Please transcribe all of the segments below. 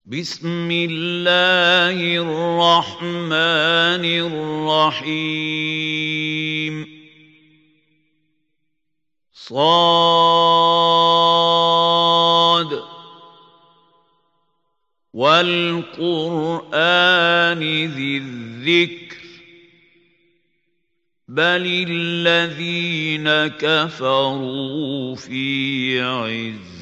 بسم الله الرحمن الرحيم صاد والقرآن ذي الذكر بل الذين كفروا في عزة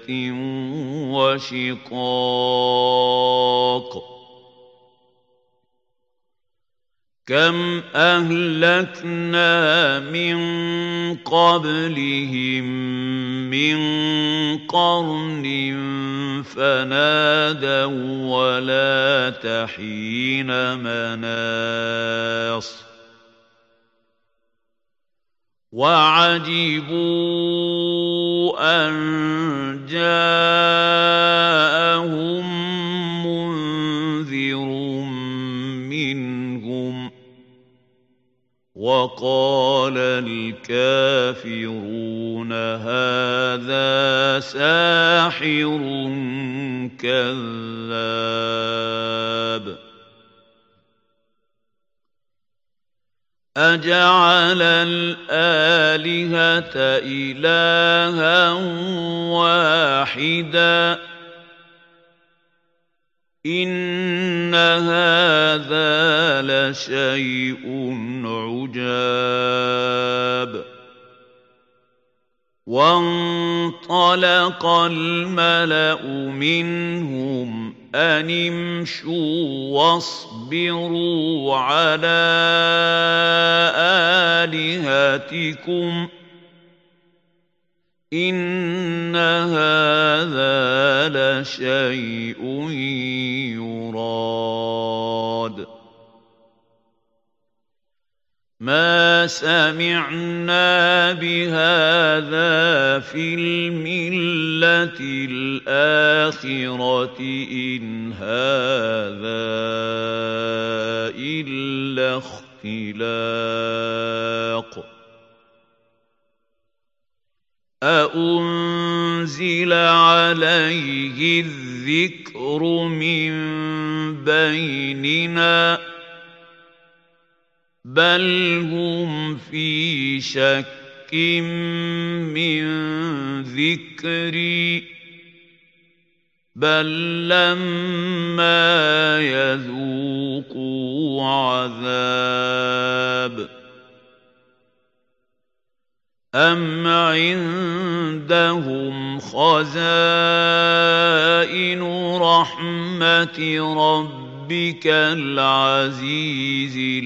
وشقاق كم أهلكنا من قبلهم من قرن فنادوا ولا تحين مناص وعجبوا أن جاءهم منذر منهم وقال الكافرون هذا ساحر كذاب أجعل الآلهة إلها واحدا إن هذا لشيء عجاب وانطلق الملأ منهم أن امشوا واصبروا على آلهتكم إن هذا لشيء يراد ما سمعنا بهذا في الملة الآخرة إن هذا إلا اختلاق أأنزل عليه الذكر من بيننا بل هم في شك من ذكري بل لما يذوقوا عذاب أم عندهم خزائن رحمة ربك العزيز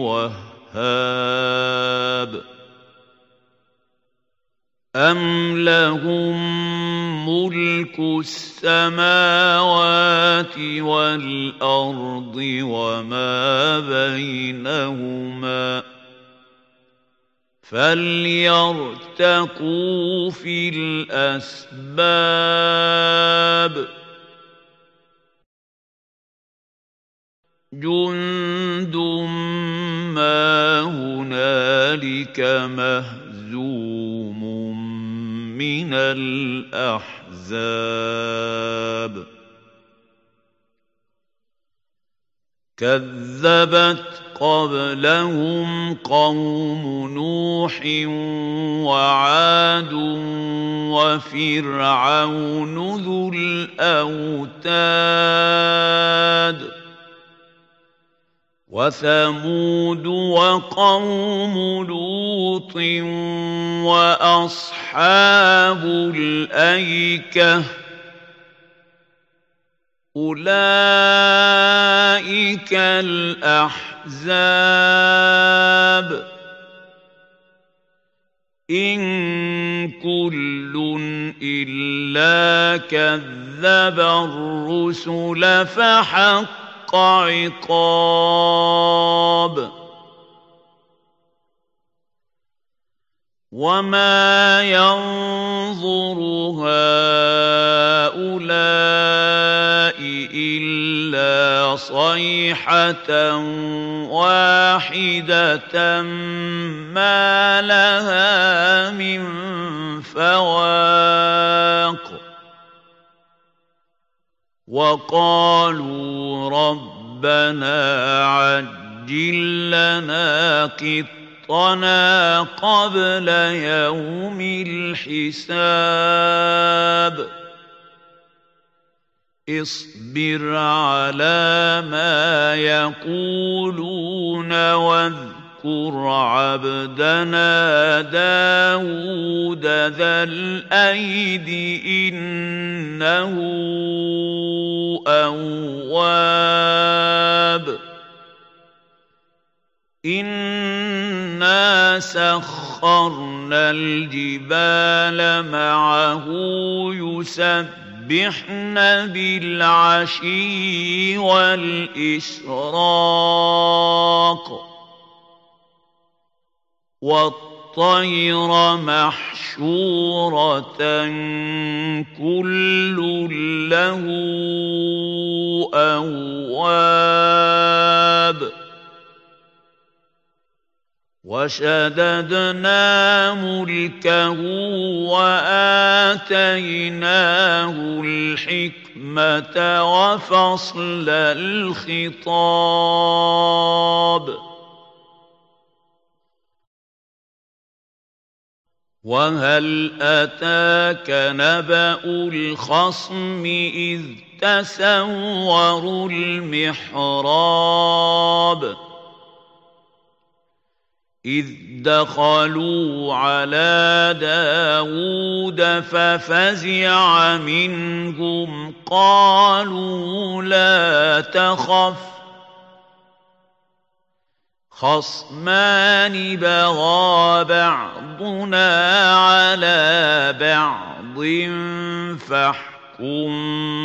الوهاب أم لهم ملك السماوات والأرض وما بينهما فليرتقوا في الأسباب جند ما هنالك مهزوم من الأحزاب كذبت قبلهم قوم نوح وعاد وفرعون ذو الأوتاد وثمود وقوم لوط وأصحاب الأيكة أولئك الأحزاب إن كل إلا كذب الرسل فحق عقاب وما ينظر هؤلاء إلا صيحة واحدة ما لها من فواق وقالوا ربنا عجل لنا قطنا قبل يوم الحساب اصبر على ما يقولون واذكر عبدنا داود ذا الأيد إنه أواب إنا سخرنا الجبال معه يسبحن بالعشي والإشراق والطير محشورة كل له أواب وشددنا ملكه وآتيناه الحكمة وفصل الخطاب وهل أتاك نبأ الخصم إذ تسوروا المحراب إذ دخلوا على داود ففزع منهم قالوا لا تخف خصمان بغى بعضنا على بعض فاحكم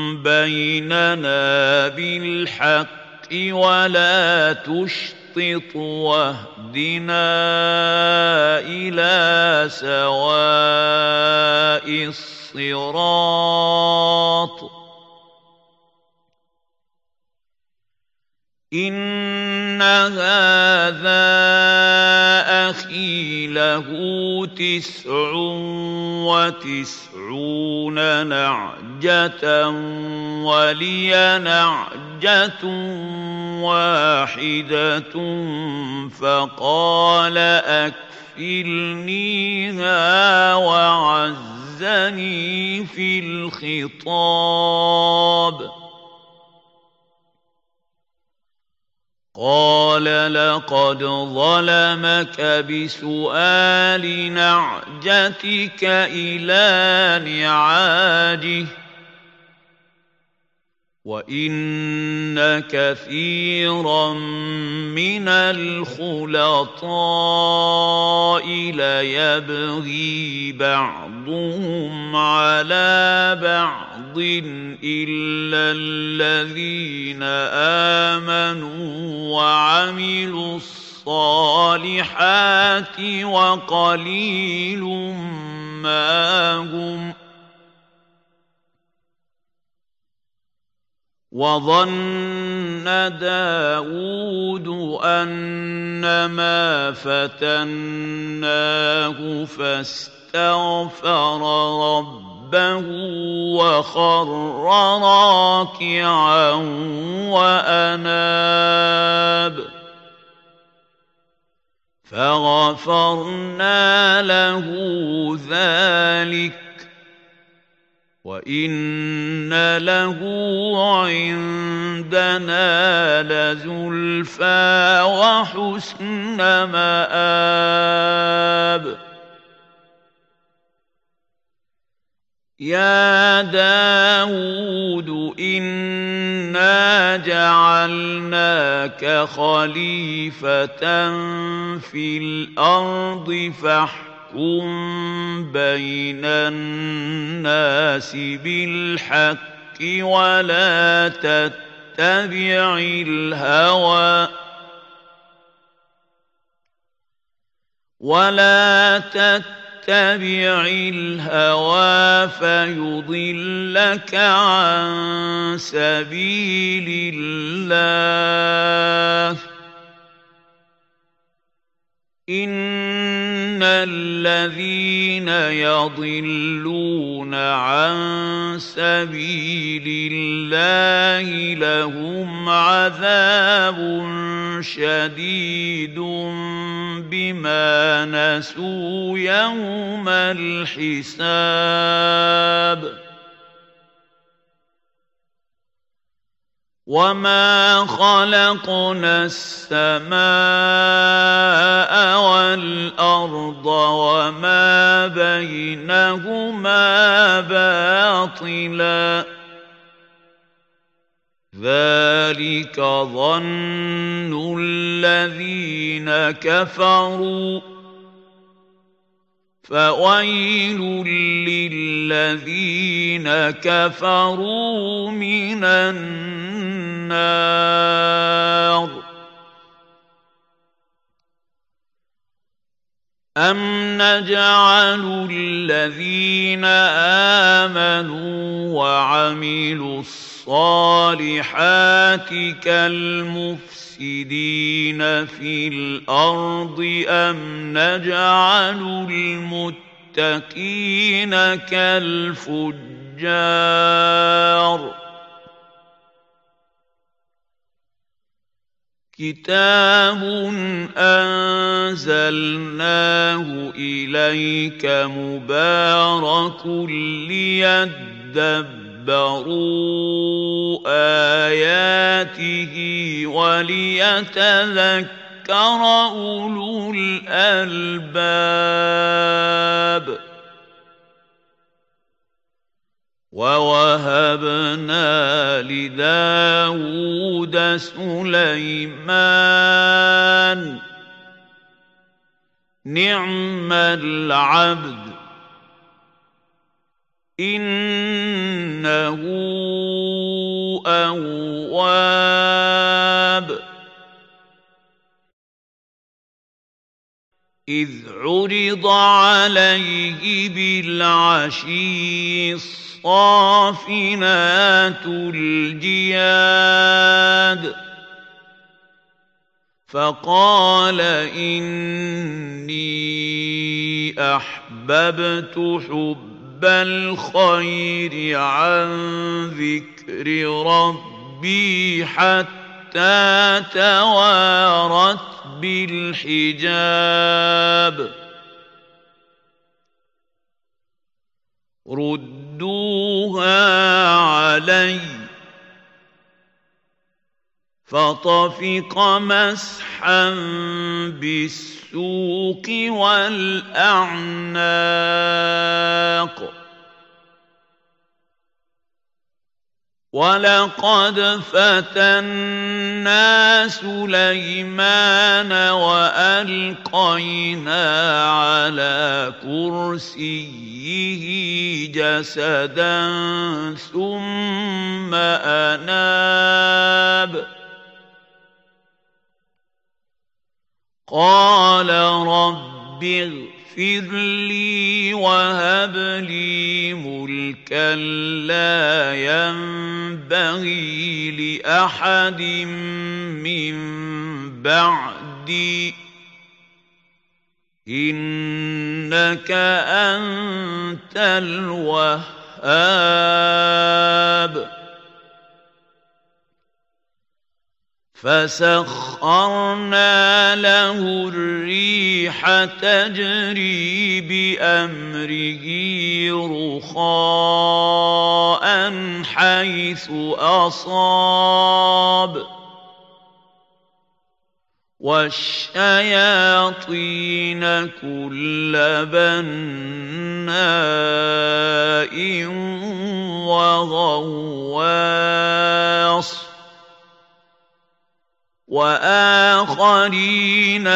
بيننا بالحق ولا تشطط واهدنا إلى سواء الصراط إن هذا أخي له 99 نعجة ولي نعجة واحدة فقال أكفلنيها وعزني في الخطاب قال لقد ظلمك بسؤال نعجتك إلى نعاجه وإن كثيرا من الخلطاء ليبغي بعضهم على بعض إلا الذين آمنوا وعملوا الصالحات وقليل ما هم وظن داود أنما فتناه فاستغفر ربه وخر راكعا وأناب فغفرنا له ذلك وإن له عندنا لزلفى وحسن مآب يا داود إنا جعلناك خليفة في الأرض فاحكم بين الناس بالحق ولا تتبع الهوى فيضلك عن سبيل الله إن الذين يضلون عن سبيل الله لهم عذاب شديد بما نسوا يوم الحساب وما خلقنا السماء والأرض وما بينهما باطلا ذلك ظن الذين كفروا فويل للذين كفروا من النار أم نجعل الذين آمنوا وعملوا الصالحات كالمفسدين في الأرض أم نجعل المتقين كالفجار كتاب أنزلناه إليك مبارك ليدبروا آياته وليتذكر أولو الألباب ووهبنا لداود سليمان نعم العبد إنه أواب إذ عرض عليه بالعشي الصافنات الجياد فقال إني أحببت حب الخير عن ذكر ربي حتى توارت بالحجاب ردوها علي فطفق مسحا بالسوق والأعناق ولقد فتنا سليمان وألقينا على كرسيه جسدا ثم أناب قال رب اغفر لي وهب لي ملكا لا ينبغي لأحد من بعدي إنك أنت الوهاب فسخرنا له الريح تجري بأمره رخاء حيث أصاب والشياطين كل بناء وغواص وآخرين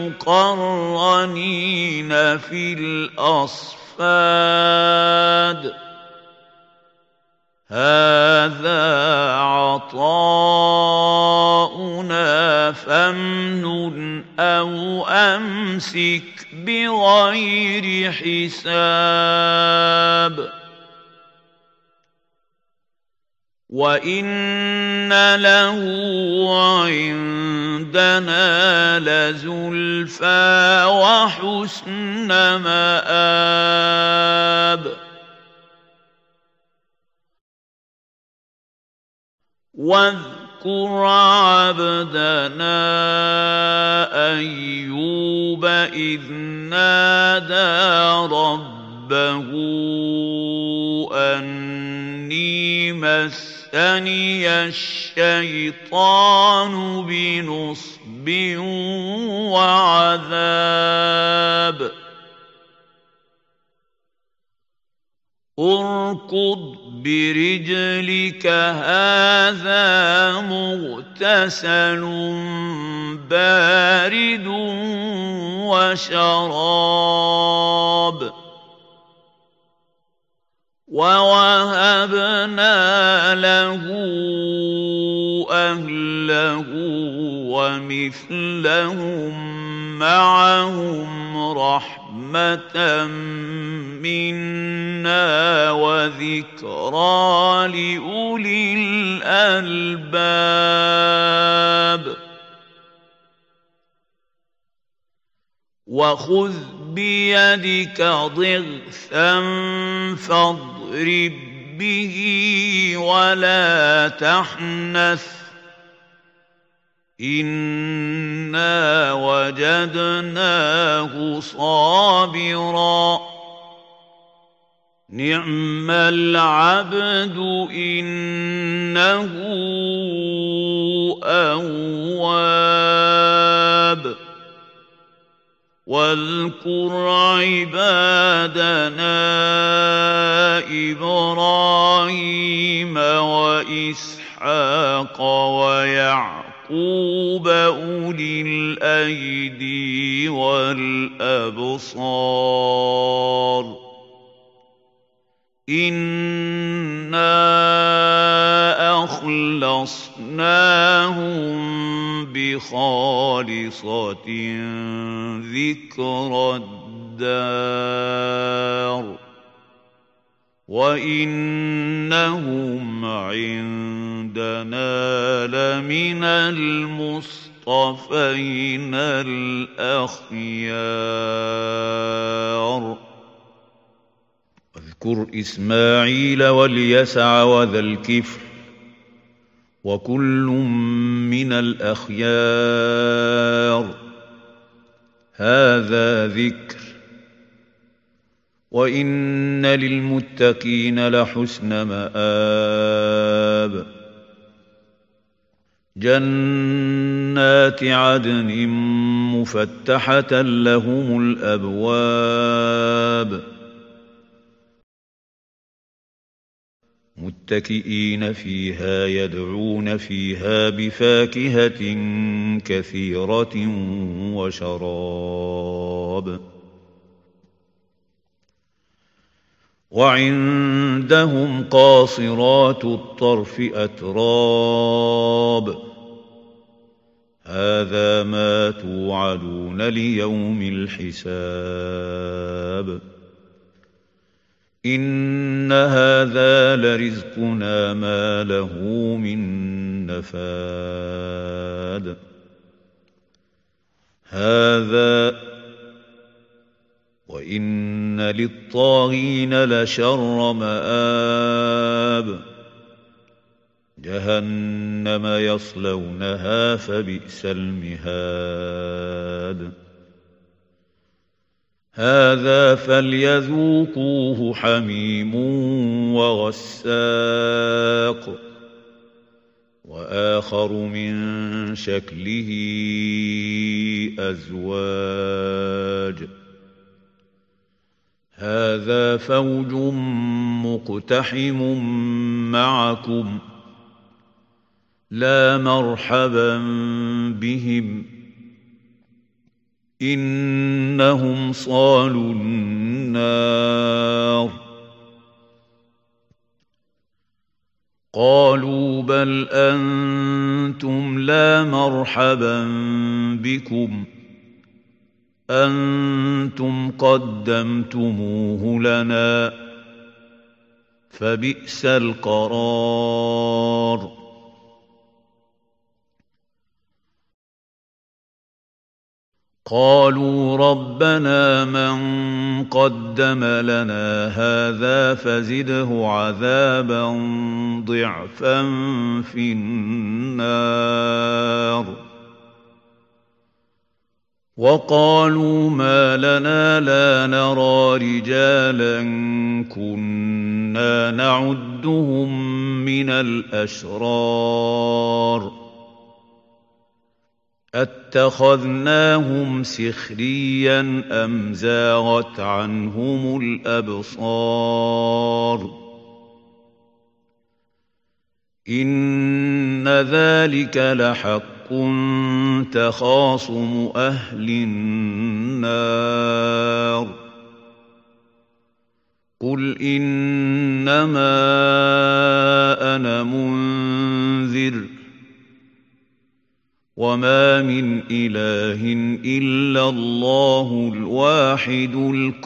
مقرنين في الأصفاد هذا عطاؤنا فامنن أو أمسك بغير حساب وَإِنَّ لَهُ عِندَنَا لَزُلْفَىٰ وَحُسْنَ مَآبٍ وَاذْكُرْ عَبْدَنَا أَيُّوبَ إِذْ نَادَىٰ رَبَّهُ أَنِّي مَسَّنِيَ الشَّيْطَانُ بِنُصْبٍ وَعَذَابٍ ارْكُضْ بِرِجْلِكَ هَٰذَا مُغْتَسَلٌ بَارِدٌ وَشَرَابٌ وَوَهَبْنَا لَهُ أَهْلَهُ وَمِثْلَهُم مَّعَهُمْ رَحْمَةً مِّنَّا وَذِكْرَىٰ لِأُولِي الْأَلْبَابِ وَخُذْ بِيَدِكَ ضِغْثًا فَاضْرِب بِّهِ وَلَا تَحْنَثْ ۗ إِنَّا وَجَدْنَاهُ صَابِرًا ۚ نِّعْمَ الْعَبْدُ إِنَّهُ أَوَّابٌ وَاذْكُرْ عِبَادَنَا إِبْرَاهِيمَ وَإِسْحَاقَ وَيَعْقُوبَ أُولِي الْأَيْدِي وَالْأَبْصَارِ إِنَّا أَخْلَصْنَاهُم بِخَالِصَةٍ ذِكْرَى الدَّارِ وَإِنَّهُمْ عِندَنَا لَمِنَ الْمُصْطَفَيْنَ الْأَخْيَارِ واذكر إسماعيل واليسع وذا الكفل وكل من الأخيار هذا ذكر وإن للمتقين لحسن مآب جنات عدن مفتحة لهم الأبواب متكئين فيها يدعون فيها بفاكهة كثيرة وشراب وعندهم قاصرات الطرف أتراب هذا ما توعدون ليوم الحساب إن هذا لرزقنا ما له من نفاد هذا وإن للطاغين لشر مآب جهنم يصلونها فبئس المهاد هذا فليذوقوه حميم وغساق وآخر من شكله أزواج هذا فوج مقتحم معكم لا مرحبا بهم إنهم صالوا النار قالوا بل أنتم لا مرحبا بكم أنتم قدمتموه لنا فبئس القرار. قالوا ربنا من قدم لنا هذا فزده عذابا ضعفا في النار. وقالوا ما لنا لا نرى رجالا كنا نعدهم من الأشرار أتخذناهم سخريا أم زاغت عنهم الأبصار إن ذلك لحق تخاصم أهل النار. قل إنما أنا منذر وما من إله إلا الله الواحد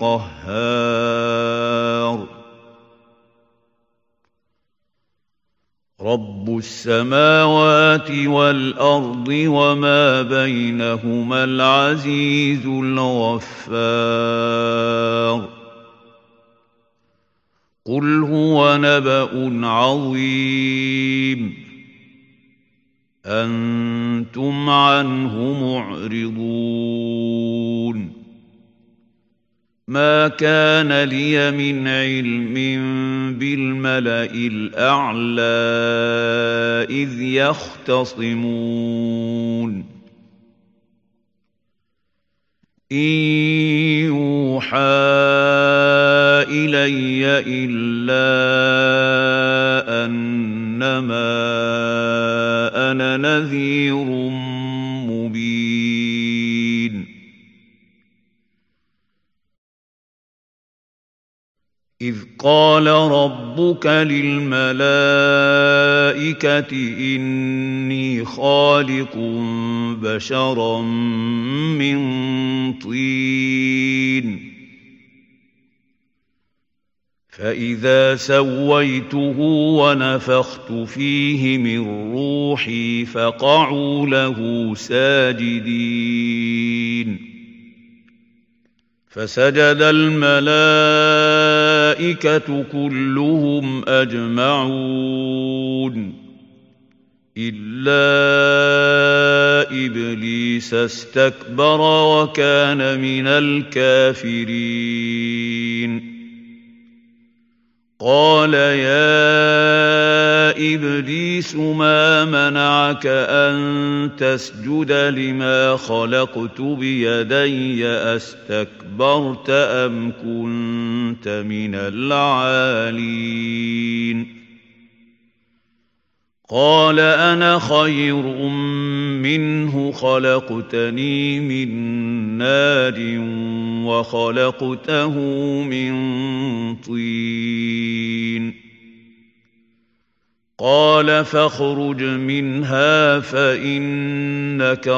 القهار. رب السماوات والأرض وما بينهما العزيز الغفار. قل هو نبأ عظيم أنتم عنه معرضون. ما كان لي من علم بالملأ الأعلى إذ يختصمون إن يوحى إلي إلا أنما أنا نذير مبين. إذ قال ربك للملائكة إني خالق بشرا من طين فإذا سويته ونفخت فيه من روحي فقعوا له ساجدين. فسجد الملائكة كلهم أجمعون إلا إبليس استكبر وكان من الكافرين. قال يا إبليس ما منعك أن تسجد لما خلقت بيدي أستكبرت أم كنت من العالين. قال أنا خير منه خلقتني من نار وخلقته من طين. قال فاخرج منها فإنك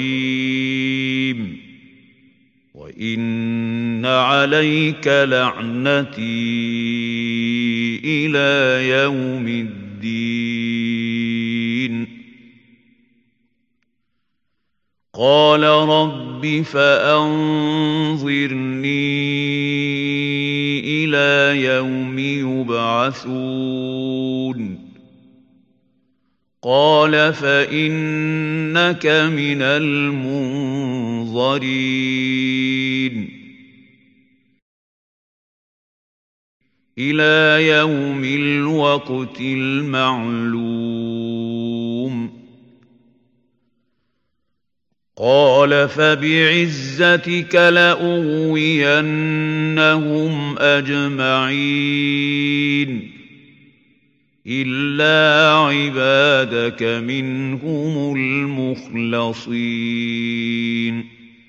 رجيم وإن عليك لعنتي إلى يوم الدين. قال رب فأنظرني إلى يوم يبعثون. قال فإنك من المنظرين إلى يوم الوقت المعلوم. قال فبعزتك لأغوينهم أجمعين إلا عبادك منهم المخلصين.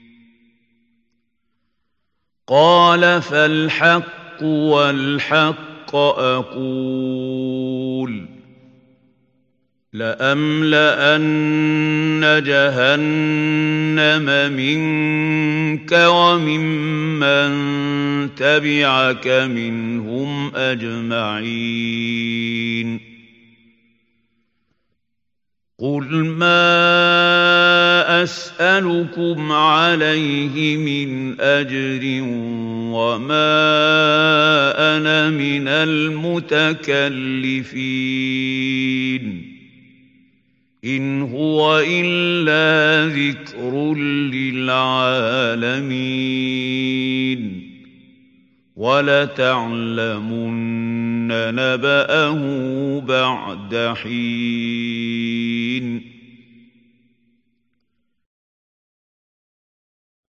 قال فالحق والحق أقول لأملأن جهنم منك وممن تبعك منهم أجمعين قل ما أسألكم عليه من أجر وما أنا من المتكلفين إن هو إلا ذكر للعالمين ولتعلمن نبأه بعد حين